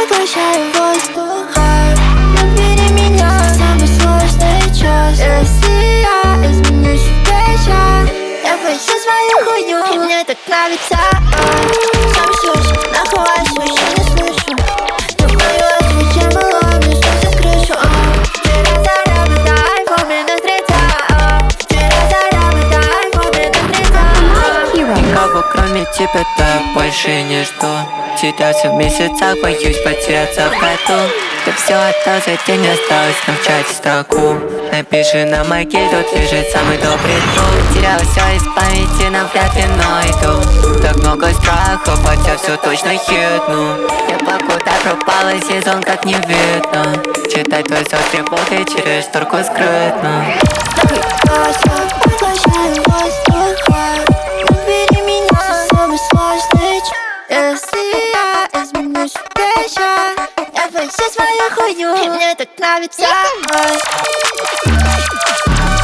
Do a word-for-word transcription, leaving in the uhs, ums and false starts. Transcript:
поглощаю воздух. Набери меня в самый сложный час. Если я изменюсь в печаль, я поищу свою хуйню, и мне так нравится. Сам слышу, нахуй слышу, не слышу. Думаю, отвечай, мало, мне сносит крышу. Теперь заряд, дай форме на третья. Теперь заряд, дай форме на третья. Никого кроме тебя так больше не жду. Терялся в месяцах, боюсь потеряться в году. Я все отдал, за день осталось, но в чате строку напиши на могиле, тут лежит самый добрый друг. Терял все из памяти, но вряд ли найду. Так много страхов, хотя все точно хитну. Я покуда пропала, сезон как не видно. Читать твой сон тревогой через шторку скрытно. Поглощаю воздух. Набери меня в самый сложный час. Если я изменюсь в печаль, я поищу свою хуйню, и мне так нравится.